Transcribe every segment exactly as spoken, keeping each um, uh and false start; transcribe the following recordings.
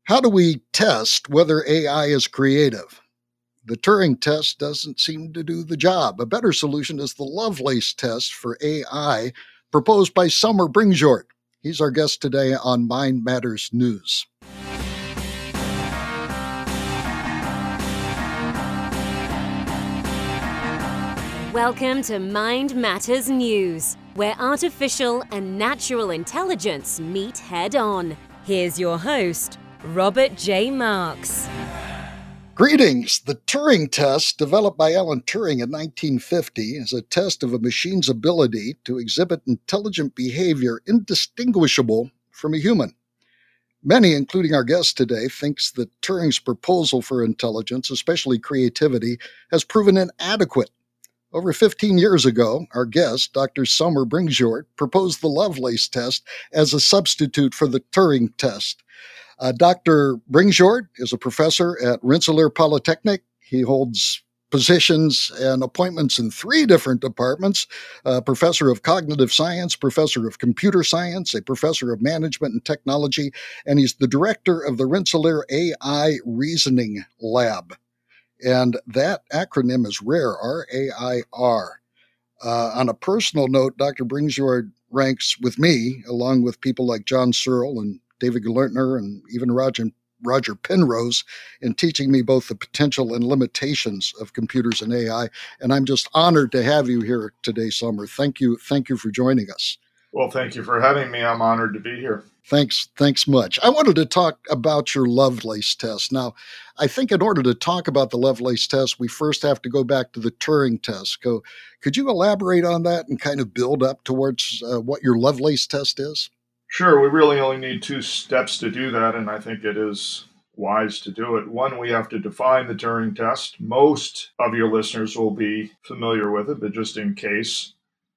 How do we test whether A I is creative? The Turing test doesn't seem to do the job. A better solution is the Lovelace test for A I proposed by Summer Bringshort. He's our guest today on Mind Matters News. Welcome to Mind Matters News, where artificial and natural intelligence meet head-on. Here's your host, Robert J. Marks. Greetings. The Turing test, developed by Alan Turing in nineteen fifty, is a test of a machine's ability to exhibit intelligent behavior indistinguishable from a human. Many, including our guest today, thinks that Turing's proposal for intelligence, especially creativity, has proven inadequate. Over fifteen years ago, our guest, Doctor Summer Bringshort, proposed the Lovelace test as a substitute for the Turing test. Uh, Doctor Bringshort is a professor at Rensselaer Polytechnic. He holds positions and appointments in three different departments, uh, professor of cognitive science, professor of computer science, a professor of management and technology, and he's the director of the Rensselaer A I Reasoning Lab. And that acronym is RAIR, R A I R. Uh, on a personal note, Doctor Bringshort ranks with me, along with people like John Searle and David Gelernter and even Roger, Roger Penrose, in teaching me both the potential and limitations of computers and A I. And I'm just honored to have you here today, Summer. Thank you. Thank you for joining us. Well, thank you for having me. I'm honored to be here. Thanks. Thanks much. I wanted to talk about your Lovelace test. Now, I think in order to talk about the Lovelace test, we first have to go back to the Turing test. So, could you elaborate on that and kind of build up towards uh, what your Lovelace test is? Sure. We really only need two steps to do that, and I think it is wise to do it. One, we have to define the Turing test. Most of your listeners will be familiar with it, but just in case,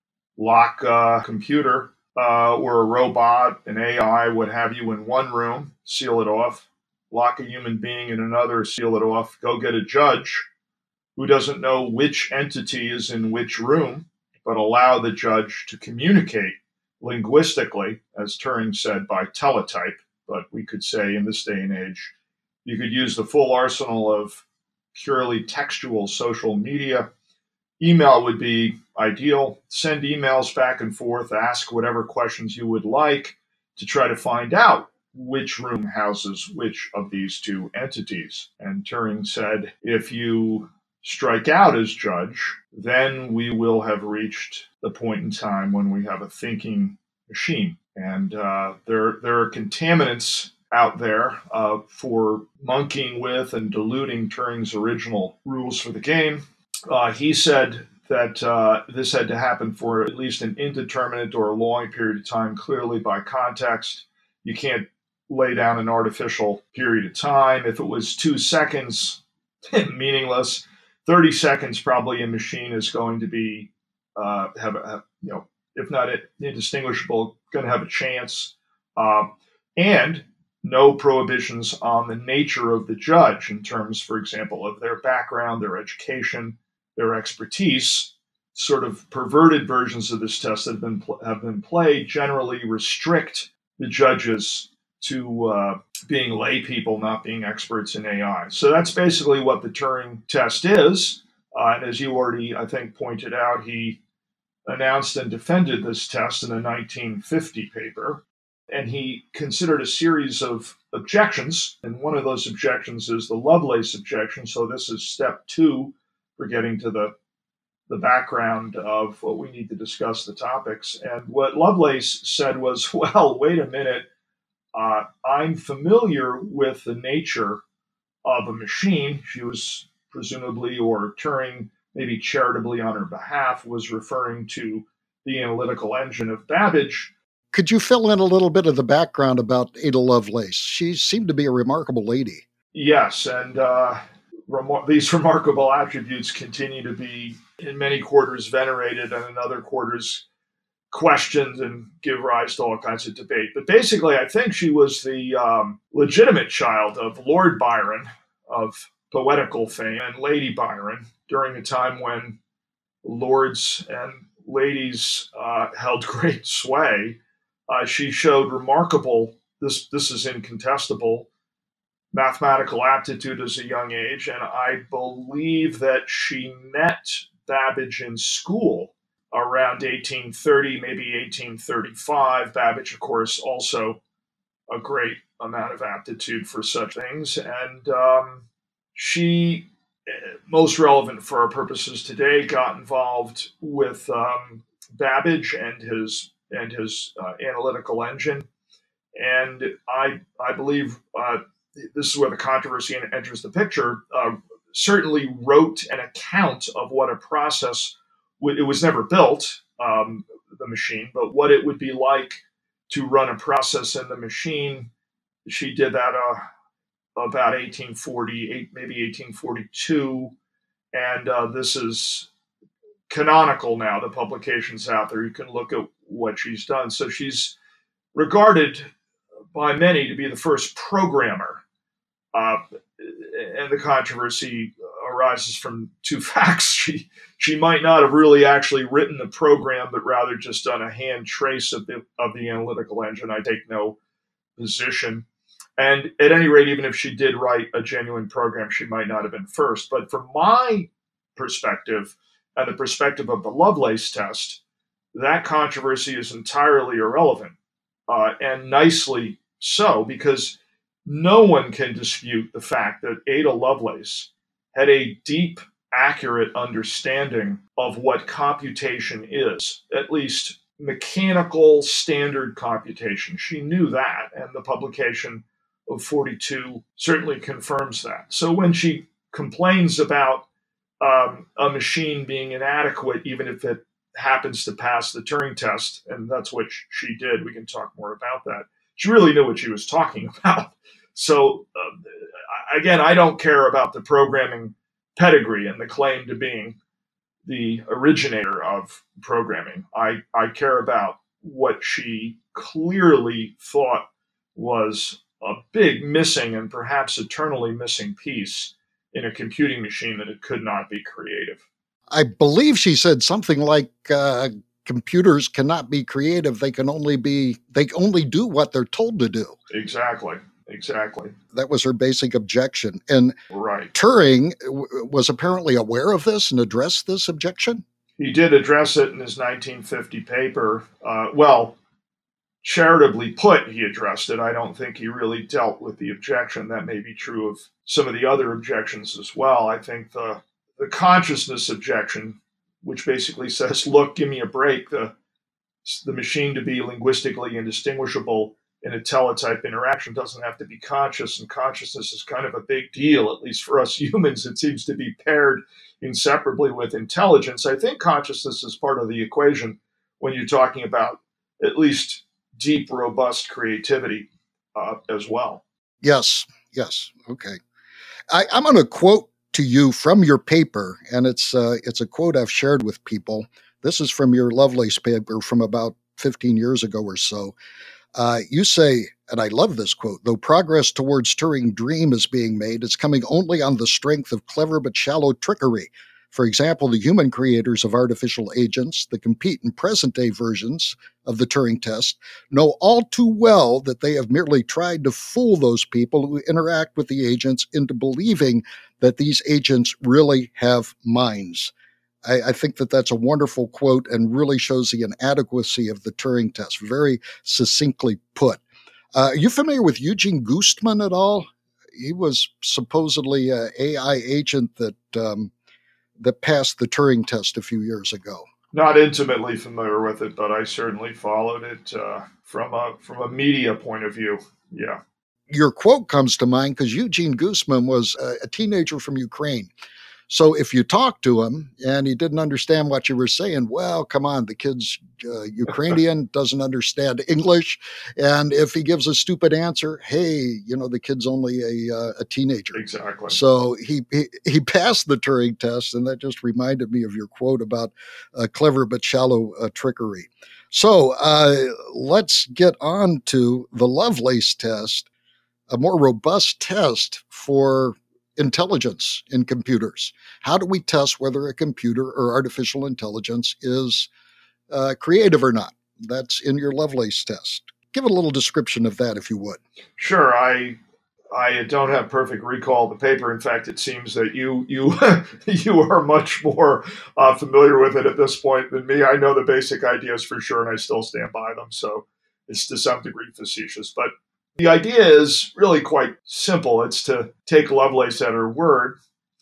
lock a computer uh, or a robot, an A I, what have you, in one room, seal it off. Lock a human being in another, seal it off. Go get a judge who doesn't know which entity is in which room, but allow the judge to communicate linguistically, as Turing said, by teletype. But we could say in this day and age, you could use the full arsenal of purely textual social media. Email would be ideal. Send emails back and forth, ask whatever questions you would like to try to find out which room houses which of these two entities. And Turing said, if you strike out as judge, then we will have reached the point in time when we have a thinking machine. And uh, there, there are contaminants out there uh, for monkeying with and diluting Turing's original rules for the game. Uh, he said that uh, this had to happen for at least an indeterminate or a long period of time, clearly by context. You can't lay down an artificial period of time. If it was two seconds, meaningless. thirty seconds, probably a machine is going to be, uh, have, a, have, you know, if not indistinguishable, going to have a chance. Uh, and no prohibitions on the nature of the judge in terms, for example, of their background, their education, their expertise. Sort of perverted versions of this test that have been have been played generally restrict the judges to uh, being lay people, not being experts in A I. So that's basically what the Turing test is. Uh, and as you already, I think, pointed out, he announced and defended this test in a nineteen fifty paper. And he considered a series of objections. And one of those objections is the Lovelace objection. So this is step two for getting to the, the background of what we need to discuss the topics. And what Lovelace said was, well, wait a minute. Uh, I'm familiar with the nature of a machine. She was presumably, or Turing, maybe charitably on her behalf, was referring to the analytical engine of Babbage. Could you fill in a little bit of the background about Ada Lovelace? She seemed to be a remarkable lady. Yes, and uh, remar- these remarkable attributes continue to be, in many quarters, venerated, and in other quarters, questioned and give rise to all kinds of debate. But basically, I think she was the um, legitimate child of Lord Byron, of poetical fame, and Lady Byron, during a time when lords and ladies uh, held great sway. Uh, she showed remarkable, this, this is incontestable, mathematical aptitude as a young age, and I believe that she met Babbage in school around eighteen thirty, maybe eighteen thirty-five. Babbage, of course, also a great amount of aptitude for such things. And um, she, most relevant for our purposes today, got involved with um, Babbage and his and his uh, analytical engine. And I I believe uh, this is where the controversy enters the picture. Uh, certainly wrote an account of what a process would. It was never built, um, the machine, but what it would be like to run a process in the machine. She did that uh, about eighteen forty-eight, maybe eighteen forty-two, and uh, this is canonical now. The publication's out there. You can look at what she's done. So she's regarded by many to be the first programmer. Uh, and the controversy arises from two facts. She she might not have really actually written the program, but rather just done a hand trace of the of the analytical engine. I take no position. And at any rate, even if she did write a genuine program, she might not have been first. But from my perspective and the perspective of the Lovelace test, that controversy is entirely irrelevant, uh, and nicely so, because no one can dispute the fact that Ada Lovelace had a deep, accurate understanding of what computation is, at least mechanical standard computation. She knew that, and the publication of forty-two certainly confirms that. So when she complains about um, a machine being inadequate, even if it happens to pass the Turing test, and that's what she did, we can talk more about that. She really knew what she was talking about. So uh, again, I don't care about the programming pedigree and the claim to being the originator of programming. I, I care about what she clearly thought was a big missing and perhaps eternally missing piece in a computing machine, that it could not be creative. I believe she said something like uh, computers cannot be creative. They can only be, they only do what they're told to do. Exactly. Exactly. That was her basic objection. And right. Turing w- was apparently aware of this and addressed this objection? He did address it in his nineteen fifty paper. Uh, well, charitably put, he addressed it. I don't think he really dealt with the objection. That may be true of some of the other objections as well. I think the the consciousness objection, which basically says, look, give me a break. The, the machine to be linguistically indistinguishable in a teletype interaction doesn't have to be conscious, and consciousness is kind of a big deal, at least for us humans. It seems to be paired inseparably with intelligence. I think consciousness is part of the equation when you're talking about at least deep, robust creativity uh, as well. Yes, yes. Okay. I, I'm going to quote to you from your paper, and it's uh, it's a quote I've shared with people. This is from your Lovelace paper from about fifteen years ago or so. Uh, you say, and I love this quote, though progress towards Turing dream is being made, it's coming only on the strength of clever but shallow trickery. For example, the human creators of artificial agents that compete in present-day versions of the Turing test know all too well that they have merely tried to fool those people who interact with the agents into believing that these agents really have minds. I, I think that that's a wonderful quote and really shows the inadequacy of the Turing test, very succinctly put. Uh, are you familiar with Eugene Goostman at all? He was supposedly an A I agent that um, that passed the Turing test a few years ago. Not intimately familiar with it, but I certainly followed it uh, from a from a media point of view. Yeah. Your quote comes to mind because Eugene Goostman was a, a teenager from Ukraine. So if you talk to him and he didn't understand what you were saying, well, come on, the kid's uh, Ukrainian, doesn't understand English. And if he gives a stupid answer, hey, you know, the kid's only a, uh, a teenager. Exactly. So he, he he passed the Turing test, and that just reminded me of your quote about uh, clever but shallow uh, trickery. So uh, let's get on to the Lovelace test, a more robust test for intelligence in computers. How do we test whether a computer or artificial intelligence is uh, creative or not? That's in your Lovelace test. Give a little description of that, if you would. Sure. I I don't have perfect recall of the paper. In fact, it seems that you you you are much more uh, familiar with it at this point than me. I know the basic ideas for sure, and I still stand by them. So it's to some degree facetious. But the idea is really quite simple. It's to take Lovelace at her word.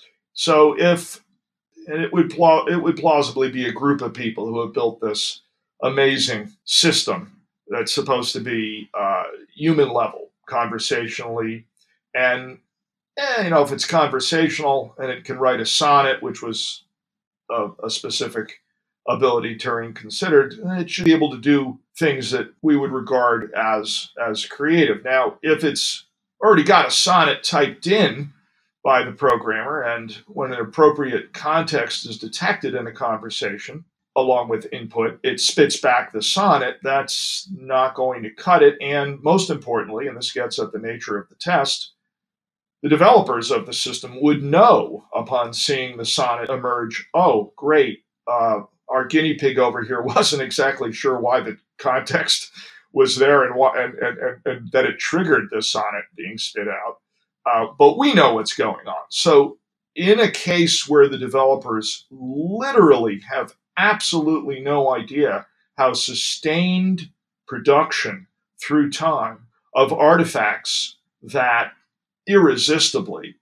So if and it would pl- it would plausibly be a group of people who have built this amazing system that's supposed to be uh, human level, conversationally. And, eh, you know, if it's conversational and it can write a sonnet, which was a, a specific ability Turing considered, it should be able to do things that we would regard as, as creative. Now, if it's already got a sonnet typed in by the programmer, and when an appropriate context is detected in a conversation, along with input, it spits back the sonnet, that's not going to cut it. And most importantly, and this gets at the nature of the test, the developers of the system would know upon seeing the sonnet emerge, oh, great, uh, our guinea pig over here wasn't exactly sure why the context was there and, and, and, and that it triggered the sonnet being spit out. Uh, but we know what's going on. So in a case where the developers literally have absolutely no idea how sustained production through time of artifacts that irresistibly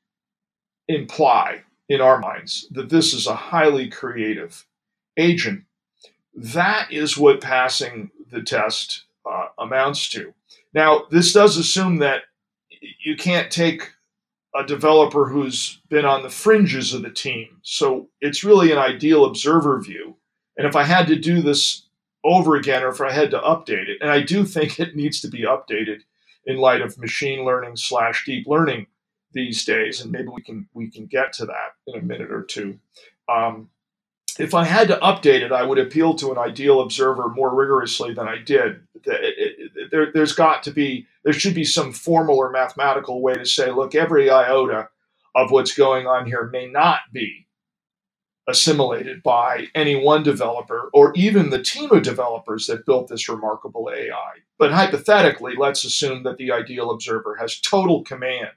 imply in our minds that this is a highly creative agent, that is what passing the test uh, amounts to. Now, this does assume that you can't take a developer who's been on the fringes of the team. So it's really an ideal observer view. And if I had to do this over again, or if I had to update it, and I do think it needs to be updated in light of machine learning slash deep learning these days, and maybe we can we can get to that in a minute or two. Um, if I had to update it, I would appeal to an ideal observer more rigorously than I did. It, it, it, there, there's got to be, there should be some formal or mathematical way to say, look, every iota of what's going on here may not be assimilated by any one developer or even the team of developers that built this remarkable A I. But hypothetically, let's assume that the ideal observer has total command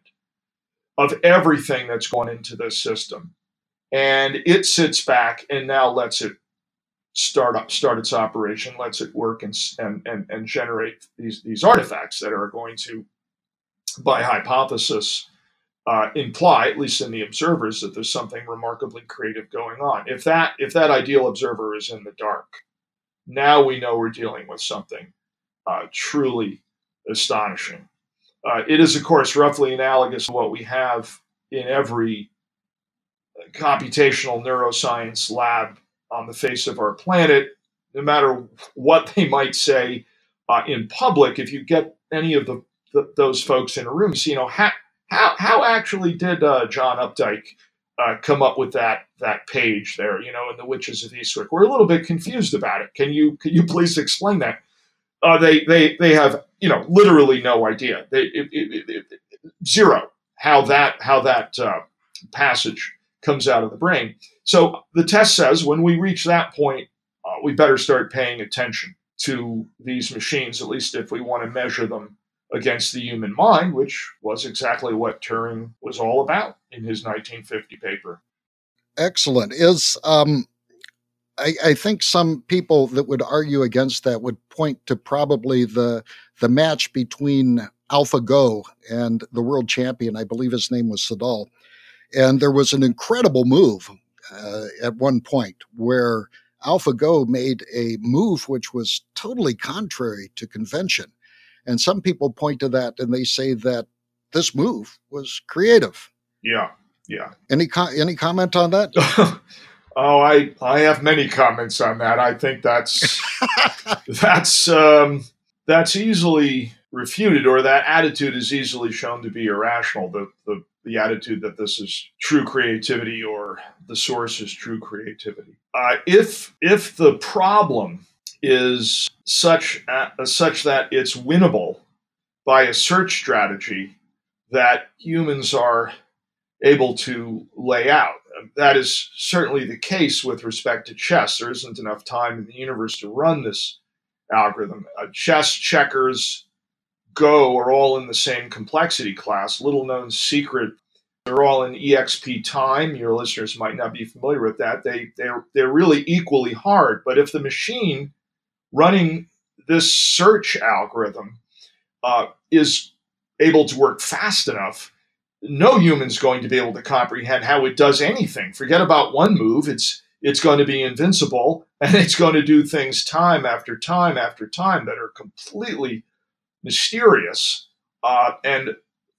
of everything that's gone into this system. And it sits back and now lets it start up, start its operation, lets it work and, and, and, and generate these, these artifacts that are going to, by hypothesis, uh, imply, at least in the observers, that there's something remarkably creative going on. If that, if that ideal observer is in the dark, now we know we're dealing with something uh, truly astonishing. Uh, it is, of course, roughly analogous to what we have in every computational neuroscience lab on the face of our planet. No matter what they might say uh, in public, if you get any of the, the those folks in a room, you know, how how, how actually did uh, John Updike uh, come up with that that page there, you know, in The Witches of Eastwick? We're a little bit confused about it. Can you can you please explain that? Uh, they they they have, you know, literally no idea. They it, it, it, it, zero how that how that uh, passage comes out of the brain. So the test says when we reach that point, uh, we better start paying attention to these machines, at least if we want to measure them against the human mind, which was exactly what Turing was all about in his nineteen fifty paper. Excellent. Is um, I, I think some people that would argue against that would point to probably the the match between AlphaGo and the world champion. I believe his name was Sadal. And there was an incredible move uh, at one point where AlphaGo made a move which was totally contrary to convention. And some people point to that and they say that this move was creative. Yeah, yeah. Any co- any comment on that? Oh, I I have many comments on that. I think that's that's um, that's easily refuted, or that attitude is easily shown to be irrational. The the the attitude that this is true creativity or the source is true creativity. Uh, if if the problem is such uh, such that it's winnable by a search strategy that humans are able to lay out, that is certainly the case with respect to chess. There isn't enough time in the universe to run this algorithm. Uh, chess, checkers, Go are all in the same complexity class. Little known secret, they're all in E X P time. Your listeners might not be familiar with that. They, they're, they're really equally hard. But if the machine running this search algorithm uh, is able to work fast enough, no human's going to be able to comprehend how it does anything. Forget about one move. It's it's going to be invincible, and it's going to do things time after time after time that are completely mysterious uh, and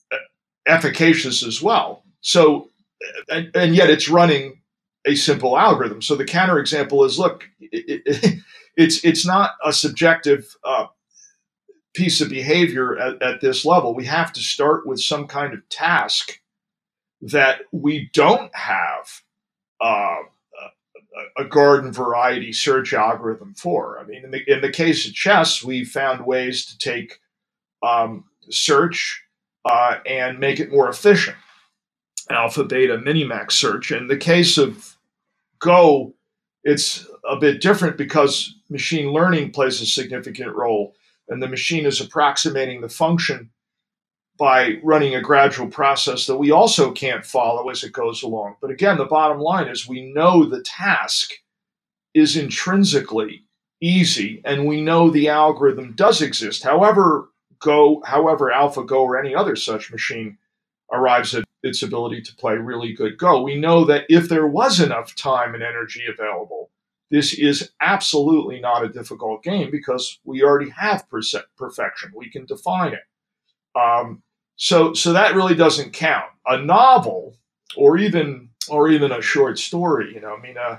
efficacious as well. So, and, and yet it's running a simple algorithm. So the counterexample is, look, it, it, it's it's not a subjective uh, piece of behavior at, at this level. We have to start with some kind of task that we don't have uh, a, a garden variety search algorithm for. I mean, in the, in the case of chess, we found ways to take um, search uh, and make it more efficient. Alpha, beta, minimax search. In the case of Go, it's a bit different because machine learning plays a significant role, and the machine is approximating the function by running a gradual process that we also can't follow as it goes along. But again, the bottom line is we know the task is intrinsically easy, and we know the algorithm does exist. However, Go, however, AlphaGo or any other such machine arrives at its ability to play really good Go, we know that if there was enough time and energy available, this is absolutely not a difficult game because we already have perce- perfection. We can define it. Um, so, so that really doesn't count. A novel, or even, or even a short story, you know, I mean, a,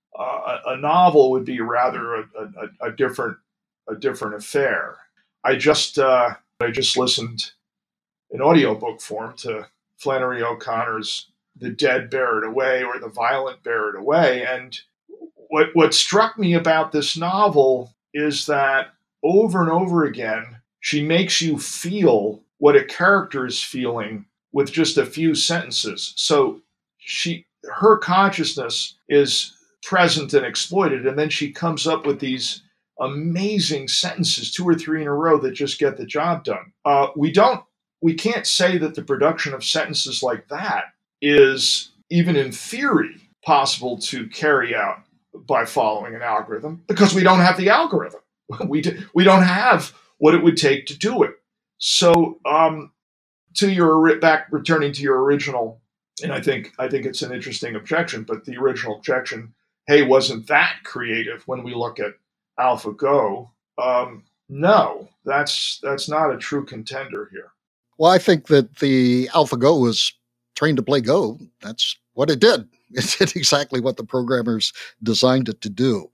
a, a novel would be rather a, a, a different, a different affair. I just, uh, I just listened in audiobook form to Flannery O'Connor's The Dead Bear It Away or The Violent Bear It Away. And what, what struck me about this novel is that over and over again, she makes you feel what a character is feeling with just a few sentences. So she, her consciousness is present and exploited, and then she comes up with these amazing sentences, two or three in a row, that just get the job done. Uh, we don't, we can't say that the production of sentences like that is, even in theory, possible to carry out by following an algorithm, because we don't have the algorithm. We do, we don't have what it would take to do it. So, um, to your back, returning to your original, and I think I think it's an interesting objection, but the original objection, hey, wasn't that creative when we look at AlphaGo? Um, no, that's that's not a true contender here. Well, I think that the AlphaGo was trained to play Go. That's what it did. It did exactly what the programmers designed it to do.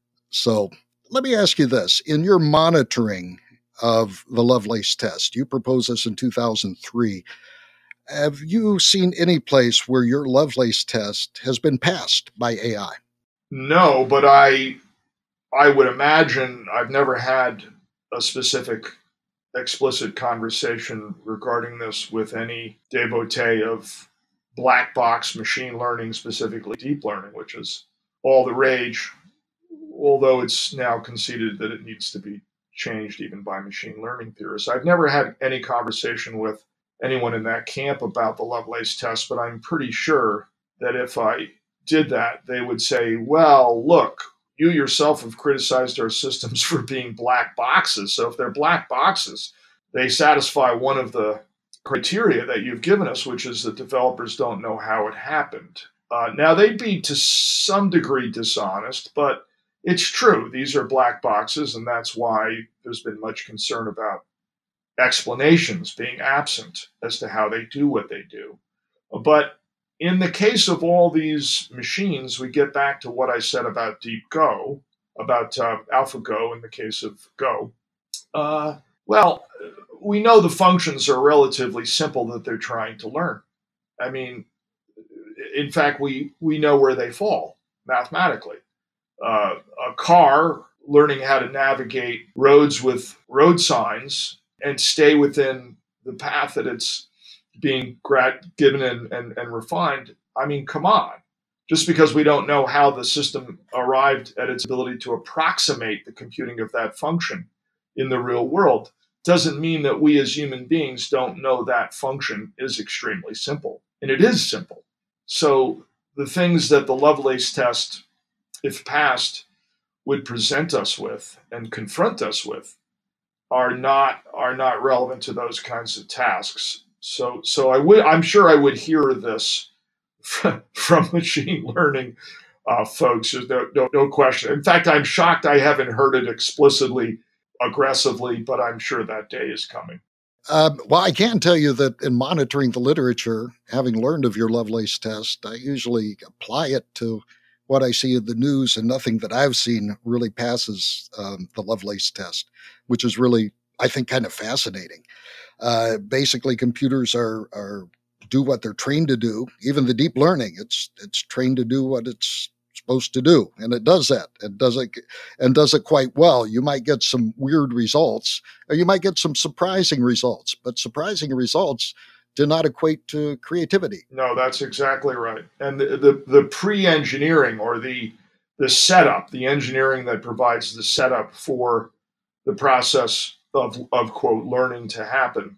So let me ask you this. In your monitoring of the Lovelace test, you proposed this in two thousand three. Have you seen any place where your Lovelace test has been passed by A I? No, but I I would imagine, I've never had a specific explicit conversation regarding this with any devotee of black box machine learning, specifically deep learning, which is all the rage, although it's now conceded that it needs to be changed even by machine learning theorists. I've never had any conversation with anyone in that camp about the Lovelace test, but I'm pretty sure that if I did that, they would say, well, look, you yourself have criticized our systems for being black boxes. So if they're black boxes, they satisfy one of the criteria that you've given us, which is that developers don't know how it happened. Uh, now, they'd be to some degree dishonest, but it's true. These are black boxes, and that's why there's been much concern about explanations being absent as to how they do what they do. But in the case of all these machines, we get back to what I said about Deep Go, about uh, AlphaGo in the case of Go. Uh, well, we know the functions are relatively simple that they're trying to learn. I mean, in fact, we, we know where they fall mathematically. Uh, a car learning how to navigate roads with road signs and stay within the path that it's being grad- given and, and, and refined. I mean, come on. Just because we don't know how the system arrived at its ability to approximate the computing of that function in the real world doesn't mean that we as human beings don't know that function is extremely simple. And it is simple. So the things that the Lovelace test, if passed, would present us with and confront us with are not are not relevant to those kinds of tasks. So so I would I'm sure I would hear this from, from machine learning uh, folks. There's no, no no question. In fact, I'm shocked I haven't heard it explicitly, aggressively, but I'm sure that day is coming. Uh, well, I can tell you that in monitoring the literature, having learned of your Lovelace test, I usually apply it to what I see in the news, and nothing that I've seen really passes um, the Lovelace test, which is really, I think, kind of fascinating. Uh, basically, computers are are do what they're trained to do. Even the deep learning, it's it's trained to do what it's supposed to do, and it does that. It does it and does it quite well. You might get some weird results, or you might get some surprising results, but surprising results do not equate to creativity. No, that's exactly right. And the the, the pre-engineering, or the the setup, the engineering that provides the setup for the process of of quote learning to happen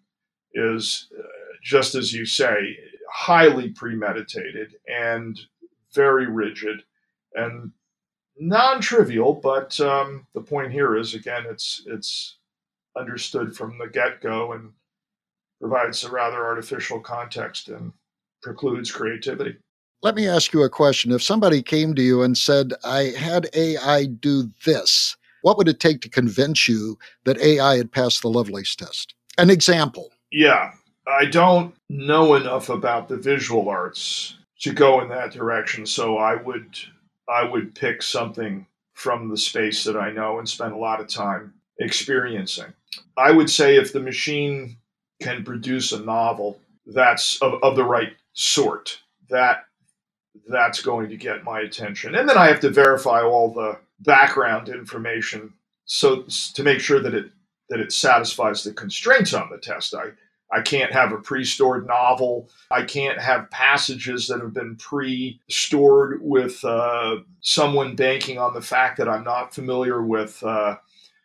is, uh, just as you say, highly premeditated and very rigid and non-trivial. But um, the point here is, again, it's it's understood from the get-go and provides a rather artificial context and precludes creativity. Let me ask you a question. If somebody came to you and said, I had A I do this, what would it take to convince you that A I had passed the Lovelace test? An example. Yeah, I don't know enough about the visual arts to go in that direction, so I would I would pick something from the space that I know and spend a lot of time experiencing. I would say if the machine can produce a novel that's of, of the right sort, that that's going to get my attention. And then I have to verify all the background information so to make sure that it that it satisfies the constraints on the test. I I can't have a pre-stored novel. I can't have passages that have been pre-stored with uh, someone banking on the fact that I'm not familiar with uh,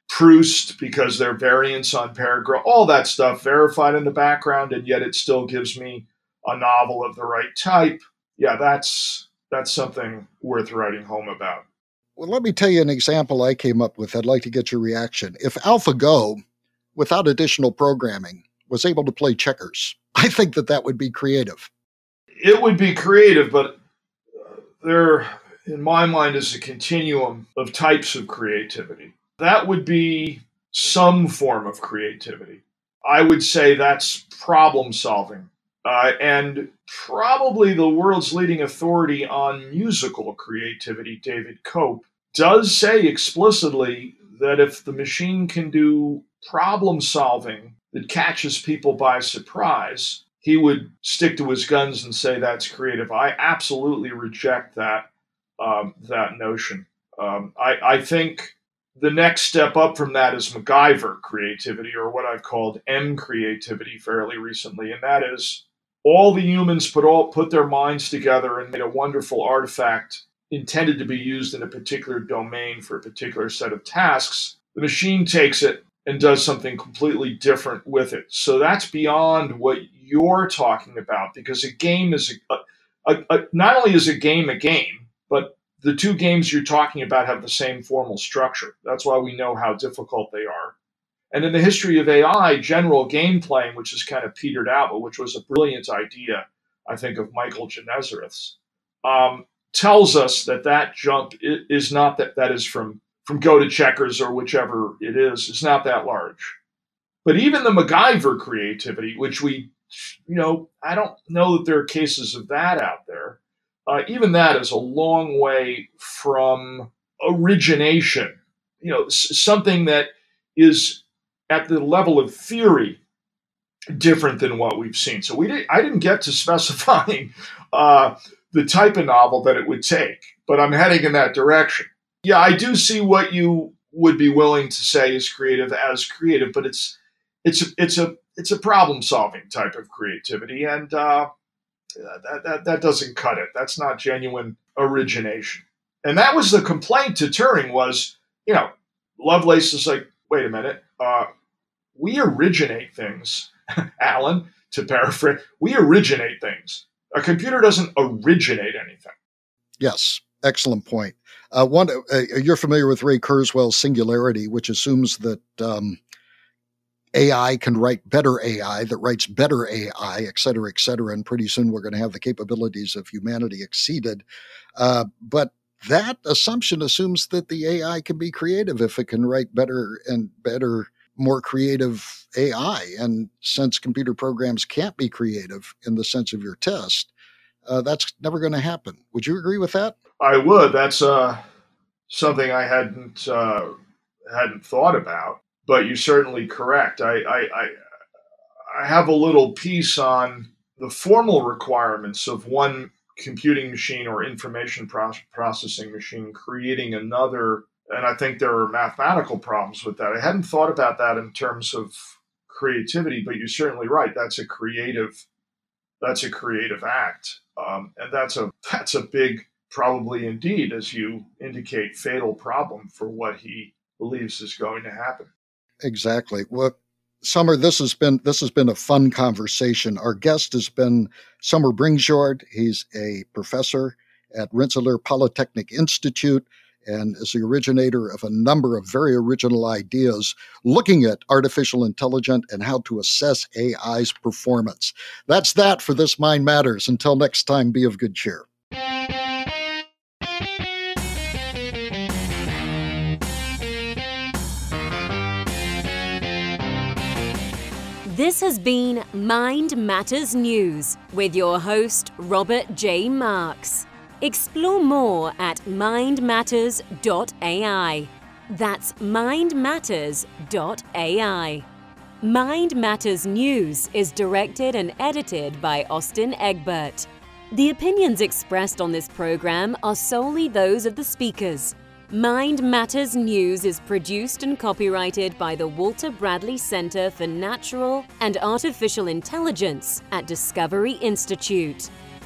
Proust because they're variants on paragraph, all that stuff verified in the background, and yet it still gives me a novel of the right type. Yeah, that's that's something worth writing home about. Well, let me tell you an example I came up with. I'd like to get your reaction. If AlphaGo, without additional programming, was able to play checkers, I think that that would be creative. It would be creative, but there, in my mind, is a continuum of types of creativity. That would be some form of creativity. I would say that's problem solving. Uh, and probably the world's leading authority on musical creativity, David Cope, does say explicitly that if the machine can do problem solving that catches people by surprise, he would stick to his guns and say that's creative. I absolutely reject that um, that notion. Um, I, I think the next step up from that is MacGyver creativity, or what I've called M creativity fairly recently, and that is all the humans put all put their minds together and made a wonderful artifact intended to be used in a particular domain for a particular set of tasks. The machine takes it and does something completely different with it. So that's beyond what you're talking about, because a game is a, a, a, not only is a game a game, but the two games you're talking about have the same formal structure. That's why we know how difficult they are. And in the history of A I, general game playing, which has kind of petered out, but which was a brilliant idea, I think, of Michael Genesareth's, um, tells us that that jump is not that that is from from Go to checkers or whichever it is, is not that large. But even the MacGyver creativity, which we, you know, I don't know that there are cases of that out there. Uh, even that is a long way from origination. You know, s- something that is at the level of theory different than what we've seen. So we did, I didn't get to specifying uh, the type of novel that it would take, but I'm heading in that direction. Yeah, I do see what you would be willing to say is creative as creative, but it's it's it's a it's a problem solving type of creativity, and uh, that, that that doesn't cut it. That's not genuine origination. And that was the complaint to Turing was, you know, Lovelace is like, wait a minute, uh, we originate things, Alan, to paraphrase, we originate things. A computer doesn't originate anything. Yes, excellent point. Uh, one, uh, you're familiar with Ray Kurzweil's singularity, which assumes that um, A I can write better A I that writes better A I, et cetera, et cetera. And pretty soon we're going to have the capabilities of humanity exceeded. Uh, but that assumption assumes that the A I can be creative if it can write better and better, more creative A I. And since computer programs can't be creative in the sense of your test, uh, that's never going to happen. Would you agree with that? I would. That's uh, something I hadn't uh, hadn't thought about. But you're certainly correct. I, I, I, I have a little piece on the formal requirements of one computing machine or information pro- processing machine creating another. And I think there are mathematical problems with that. I hadn't thought about that in terms of creativity, but you're certainly right. That's a creative, that's a creative act. Um, and that's a, that's a big, probably indeed, as you indicate, fatal problem for what he believes is going to happen. Exactly. Well, Summer, this has been this has been a fun conversation. Our guest has been Summer Bringsjord. He's a professor at Rensselaer Polytechnic Institute and is the originator of a number of very original ideas looking at artificial intelligence and how to assess A I's performance. That's that for this Mind Matters. Until next time, be of good cheer. This has been Mind Matters News with your host, Robert J. Marks. Explore more at mind matters dot a i. That's mind matters dot a i. Mind Matters News is directed and edited by Austin Egbert. The opinions expressed on this program are solely those of the speakers. Mind Matters News is produced and copyrighted by the Walter Bradley Center for Natural and Artificial Intelligence at Discovery Institute.